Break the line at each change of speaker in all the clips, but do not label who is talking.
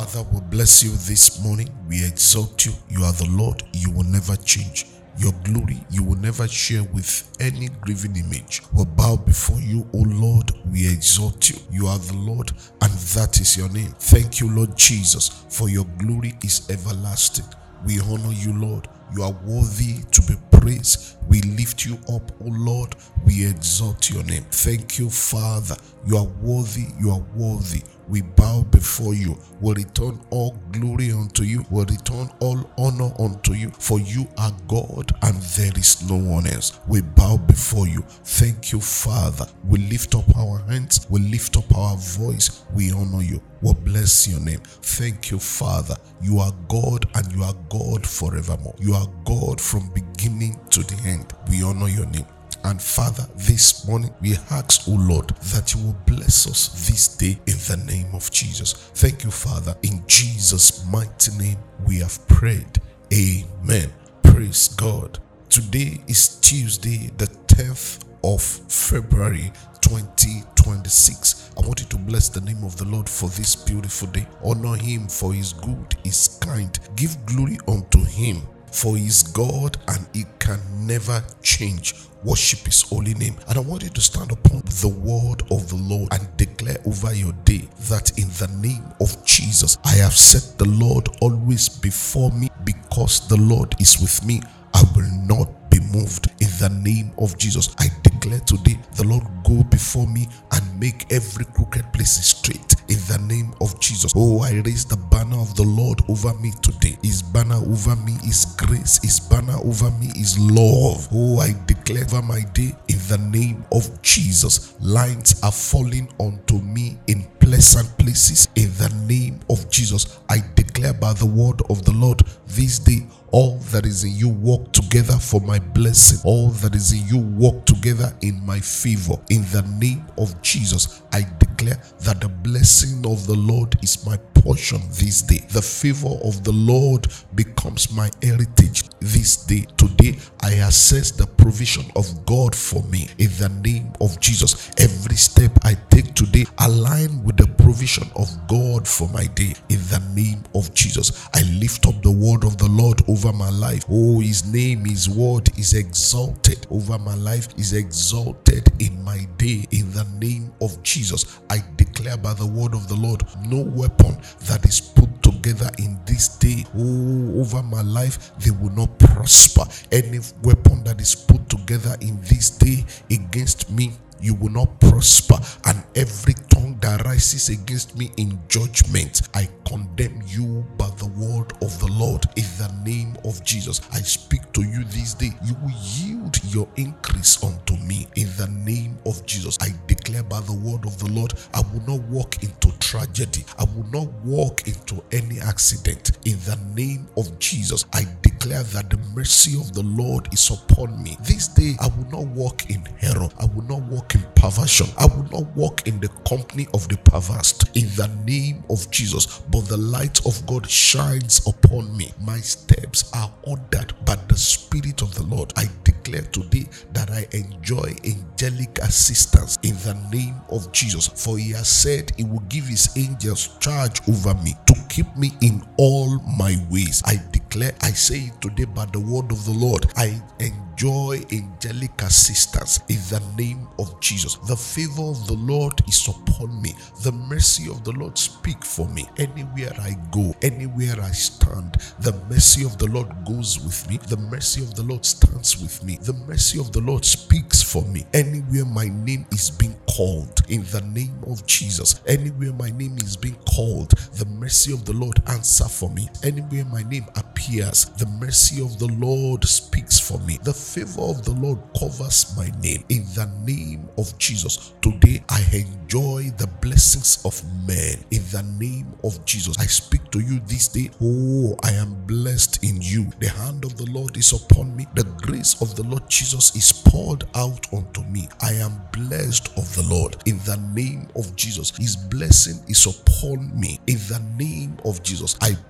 Father, we bless you this morning. We exalt you. You are the Lord. You will never change. Your glory you will never share with any graven image. We bow before you, O Lord. We exalt you. You are the Lord, and that is your name. Thank you, Lord Jesus, for your glory is everlasting. We honor you, Lord. You are worthy to be praised. We lift you up, O Lord. We exalt your name. Thank you, Father. You are worthy. You are worthy. We bow before you. We'll return all glory unto you. We'll return all honor unto you. For you are God and there is no one else. We bow before you. Thank you, Father. We lift up our hands. We lift up our voice. We honor you. We bless your name. Thank you, Father. You are God and you are God forevermore. You are God from beginning to the end. We honor your name. And Father, this morning we ask, O Lord, that you will bless us this day in the name of Jesus. Thank you, Father. In Jesus' mighty name we have prayed. Amen. Praise God. Today is Tuesday, the 10th of February 2026. I want you to bless the name of the Lord for this beautiful day. Honor him for his good, his kind. Give glory unto him, for he is God and he can never change. Worship his holy name. And I want you to stand upon the word of the Lord and declare over your day that in the name of Jesus, I have set the Lord always before me. Because the Lord is with me, I will not be moved. In the name of Jesus, I declare today, the Lord go before me and make every crooked place straight. In the name of Jesus. Oh, I raise the banner of the Lord over me today. His banner over me is grace. His banner over me is love. Oh, I declare over my day in the name of Jesus. Lines are falling onto me in pleasant places. In the name of Jesus, I declare by the word of the Lord this day, all that is in you work together for my blessing. All that is in you work together in my favor. In the name of Jesus, I declare that the blessing of the Lord is my portion this day. The favor of the Lord becomes my heritage this day. Today, I assess the provision of God for me. In the name of Jesus, every step I take today align with the provision of God for my day. In the name of Jesus, I lift up the word of the Lord over my life. Oh, his name, his word is exalted over my life, is exalted in my day. In the name of Jesus, I declare by the word of the Lord, no weapon that is put together in this day, over my life, they will not prosper. Any weapon that is put together in this day against me, you will not prosper. And every tongue that rises against me in judgment, I condemn you by the word of the Lord. In the name of Jesus, I speak to you this day. You will yield your increase unto me. In the name of Jesus, I declare by the word of the Lord, I will not walk into tragedy. I will not walk into any accident. In the name of Jesus, I declare that the mercy of the Lord is upon me. This day, I will not walk in error. I will not walk in perversion. I will not walk in the company of the perverse. In the name of Jesus, but the light of God shines upon me. My steps are ordered by the Spirit of the Lord. I declare today that I enjoy angelic assistance in the name of Jesus. For he has said he will give his angels charge over me to keep me in all my ways. I declare, I say it today by the word of the Lord, I enjoy angelic assistance in the name of Jesus. The favor of the Lord is upon me. The mercy of the Lord speak for me. Anywhere I go, anywhere I stand, the mercy of the Lord goes with me. The mercy of the Lord stands with me. The mercy of the Lord speaks for me. Anywhere my name is being called, in the name of Jesus, anywhere my name is being called, the mercy of the Lord answer for me. Anywhere my name appears, the mercy of the Lord speaks for me. The favor of the Lord covers my name. In the name of Jesus, today I enjoy the blessings of men. In the name of Jesus, I speak to you this day. Oh, I am blessed in you. The hand of the Lord is upon me. The grace of the Lord Jesus is poured out unto me. I am blessed of the Lord. In the name of Jesus, his blessing is upon me. In the name of Jesus, I pull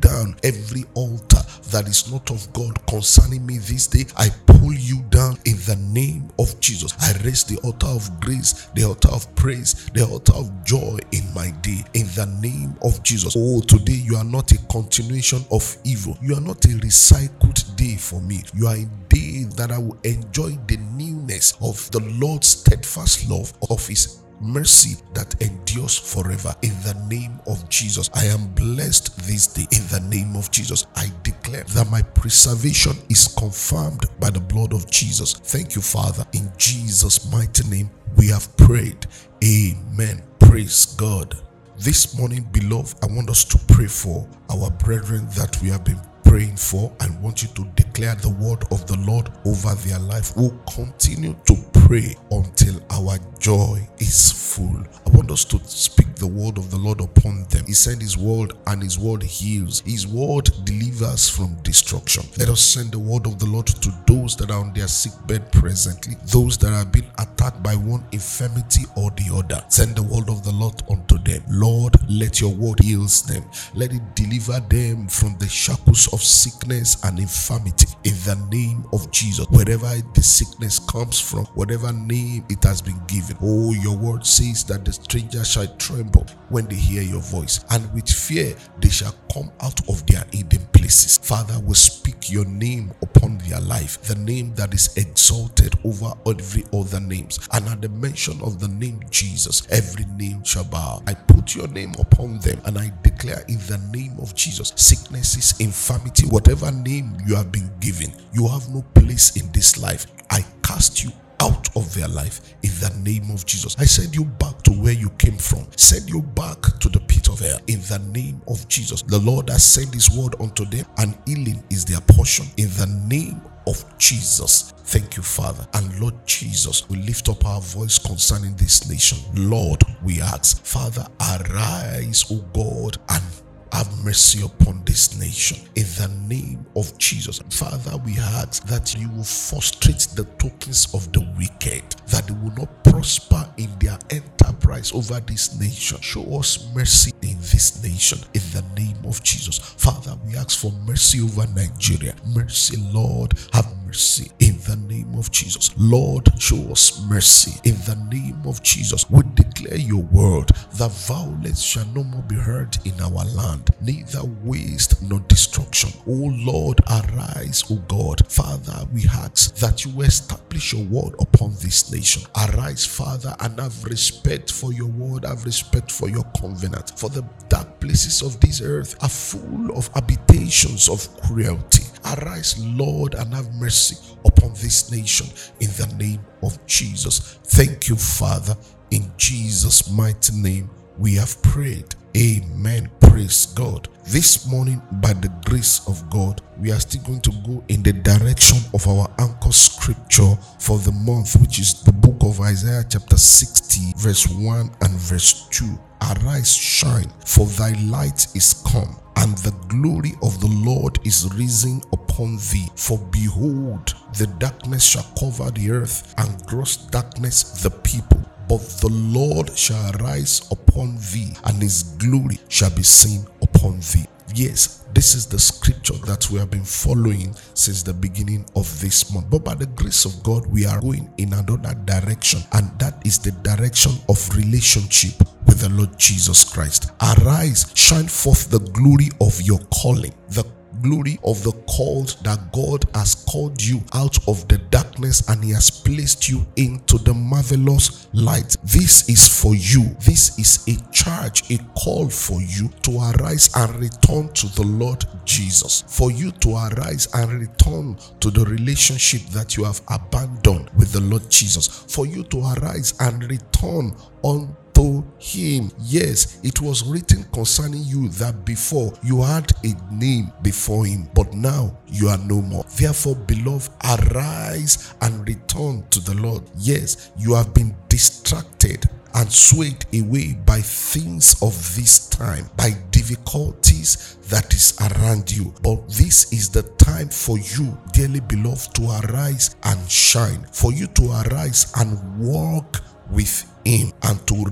down every altar that is not of God concerning me this day. I pull you down in the name of Jesus. I raise the altar of grace, the altar of praise, the altar of joy in my day in the name of Jesus. Oh, today you are not a continuation of evil. You are not a recycled day for me. You are a day that I will enjoy the newness of the Lord's steadfast love, of his mercy that endures forever in the name of Jesus. I am blessed this day in the name of Jesus. I declare that my preservation is confirmed by the blood of Jesus. Thank you, Father. In Jesus' mighty name we have prayed. Amen. Praise God. This morning, beloved, I want us to pray for our brethren that we have been praying for. I want you to declare the word of the Lord over their life. We'll continue to pray until our joy is full. I want us to speak the word of the Lord upon them. He sent his word, and his word heals. His word delivers from destruction. Let us send the word of the Lord to those that are on their sick bed presently, those that have been attacked by one infirmity or the other. Send the word of the Lord unto them. Lord, let your word heal them. Let it deliver them from the shackles of sickness and infirmity in the name of Jesus. Wherever the sickness comes from, whatever name it has been given. Oh, your word says that the stranger shall tremble when they hear your voice, and with fear they shall come out of their hidden places. Father, we speak your name upon their life, the name that is exalted over every other names. And at the mention of the name Jesus, every name shall bow. I put your name upon them, and I declare in the name of Jesus, sicknesses, infirmity, whatever name you have been given, you have no place in this life. I cast you out of their life in the name of Jesus. I send you back to where you came from. Send you back to the pit of hell in the name of Jesus. The Lord has sent his word unto them, and healing is their portion in the name of Jesus. Thank you, Father. And Lord Jesus, we lift up our voice concerning this nation. Lord, we ask, Father, arise, O God, and have mercy upon this nation in the name of Jesus. Father, we ask that you will frustrate the tokens of the wicked, that they will not prosper in their enterprise over this nation. Show us mercy in this nation in the name of Jesus. Father, we ask for mercy over Nigeria. Mercy, Lord, have mercy in the name of Jesus. Lord, show us mercy in the name of Jesus. We declare your word that violence shall no more be heard in our land, neither waste nor destruction. O Lord, arise, O God. Father, we ask that you establish your word upon this nation. Arise, Father, and have respect for your word, have respect for your covenant. For the dark places of this earth are full of habitations of cruelty. Arise, Lord, and have mercy upon this nation in the name of Jesus. Thank you, Father. In Jesus' mighty name we have prayed. Amen. Praise God. This morning, by the grace of God, we are still going to go in the direction of our anchor scripture for the month, which is the book of Isaiah chapter 60 verse 1 and verse 2. Arise, shine, for thy light is come, and the glory of the Lord is risen upon thee. For behold, the darkness shall cover the earth, and gross darkness the people. But the Lord shall arise upon thee, and his glory shall be seen upon thee. Yes, this is the scripture that we have been following since the beginning of this month. But by the grace of God, we are going in another direction, and that is the direction of relationship with the Lord Jesus Christ. Arise, shine forth the glory of your calling, the glory of the called, that God has called you out of the darkness and he has placed you into the marvelous light. This is for you. This is a charge, a call for you to arise and return to the Lord Jesus. For you to arise and return to the relationship that you have abandoned with the Lord Jesus. For you to arise and return on to him. Yes, it was written concerning you that before you had a name before him, but now you are no more. Therefore, beloved, arise and return to the Lord. Yes, you have been distracted and swayed away by things of this time, by difficulties that is around you. But this is the time for you, dearly beloved, to arise and shine, for you to arise and walk with him, and to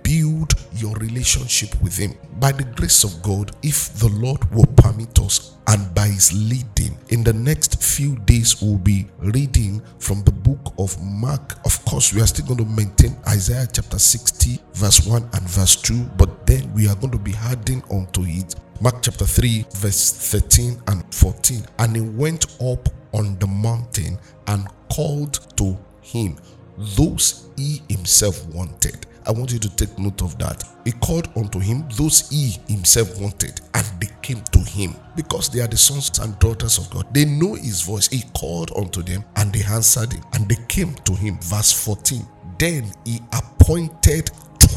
build your relationship with him. By the grace of God, if the Lord will permit us and by his leading, in the next few days we'll be reading from the book of Mark. Of course, we are still going to maintain Isaiah chapter 60 verse 1 and verse 2, but then we are going to be adding onto it Mark chapter 3 verse 13 and 14. And he went up on the mountain and called to him those he himself wanted. I want you to take note of that. He called unto him those he himself wanted, and they came to him, because they are the sons and daughters of God. They know his voice. He called unto them, and they answered him, and they came to him. Verse 14. Then he appointed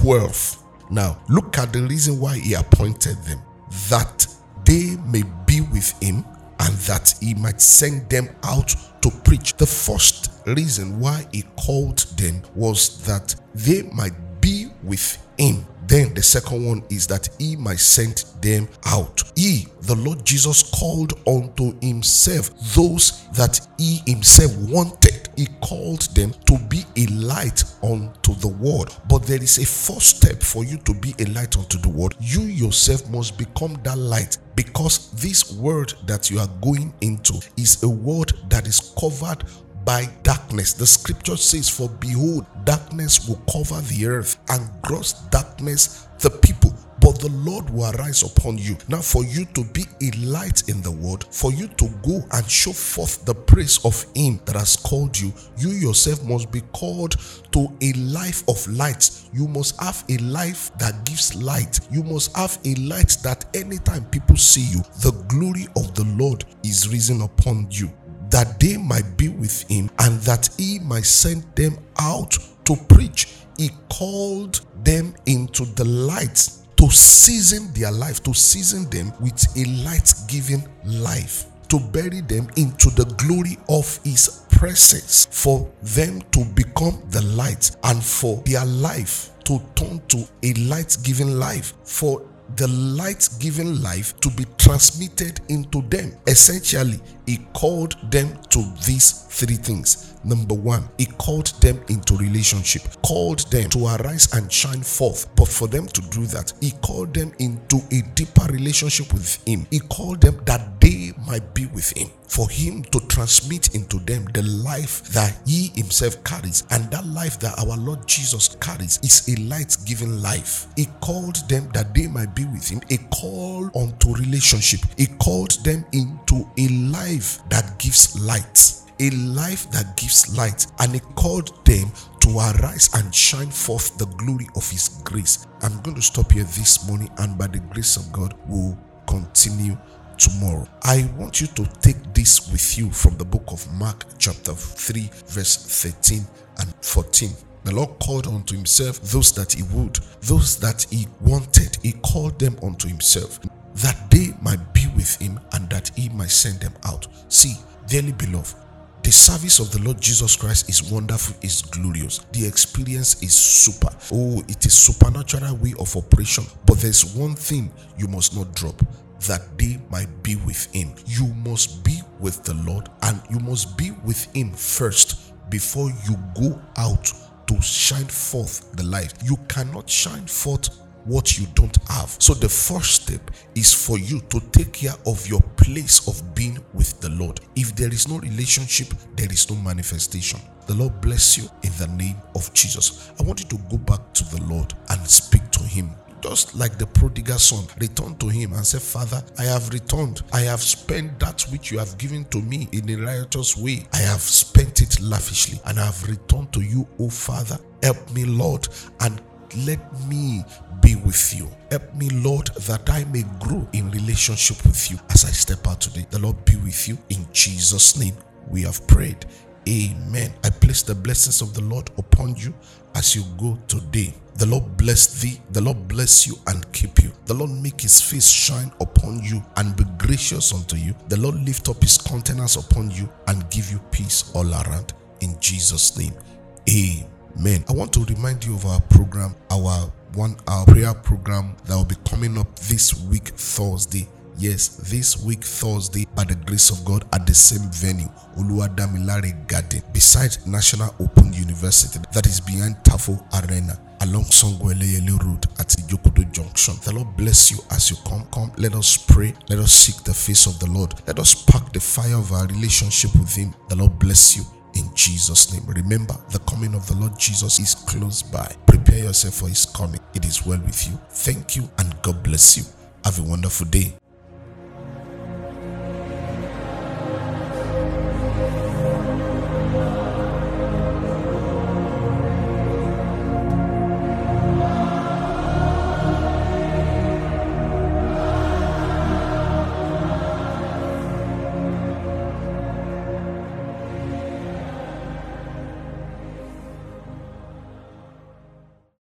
12. Now, look at the reason why he appointed them: that they may be with him, and that he might send them out to preach. The first reason why he called them was that they might be with him. Then the second one is that he might send them out. He, the Lord Jesus, called unto himself those that he himself wanted. He called them to be a light unto the world. But there is a first step for you to be a light unto the world. You yourself must become that light, because this world that you are going into is a world that is covered by darkness. The scripture says, for behold, darkness will cover the earth, and gross darkness the people, but the Lord will arise upon you. Now, for you to be a light in the world, for you to go and show forth the praise of him that has called you, you yourself must be called to a life of light. You must have a life that gives light. You must have a light that anytime people see you, the glory of the Lord is risen upon you, that they might be with him, and that he might send them out to preach. He called them into the light to season their life, to season them with a light-giving life, to bury them into the glory of his presence, for them to become the light, and for their life to turn to a light-giving life, for the light-giving life to be transmitted into them. Essentially, he called them to these three things. Number one, he called them into relationship, called them to arise and shine forth. But for them to do that, he called them into a deeper relationship with him. He called them that they might be with him, for him to transmit into them the life that he himself carries. And that life that our Lord Jesus carries is a light-giving life. He called them that they might be with him, a call unto relationship. He called them into a life that gives light. A life that gives light, and he called them to arise and shine forth the glory of his grace. I'm going to stop here this morning, and by the grace of God, we'll continue tomorrow. I want you to take this with you from the book of Mark chapter 3 verse 13 and 14. The Lord called unto himself those that he would, those that he wanted. He called them unto himself, that they might be with him, and that he might send them out. See, dearly beloved, the service of the Lord Jesus Christ is wonderful, is glorious. The experience is super. Oh, it is supernatural way of operation. But there's one thing you must not drop: that they might be with him. You must be with the Lord, and you must be with him first before you go out to shine forth the light. You cannot shine forth what you don't have. So the first step is for you to take care of your place of being with the Lord. If there is no relationship, there is no manifestation. The Lord bless you in the name of Jesus. I want you to go back to the Lord and speak to him. Just like the prodigal son, return to him and say, Father, I have returned. I have spent that which you have given to me in a righteous way. I have spent it lavishly, and I have returned to you, O Father. Help me, Lord, and let me be with you. Help me, Lord, that I may grow in relationship with you as I step out today. The Lord be with you. In Jesus' name we have prayed. Amen. I place the blessings of the Lord upon you as you go today. The Lord bless thee. The Lord bless you and keep you. The Lord make his face shine upon you and be gracious unto you. The Lord lift up his countenance upon you and give you peace all around. In Jesus' name, amen. I want to remind you of our program, our 1-hour prayer program that will be coming up this week, Thursday. Yes, this week, Thursday, by the grace of God, at the same venue, Oluwadamilare Garden, beside National Open University, that is behind Tafo Arena. along Songo Eleyele Road at Ijokodo Junction. The Lord bless you as you come. Come, let us pray. Let us seek the face of the Lord. Let us spark the fire of our relationship with Him. The Lord bless you in Jesus' name. Remember, the coming of the Lord Jesus is close by. Prepare yourself for His coming. It is well with you. Thank you and God bless you. Have a wonderful day.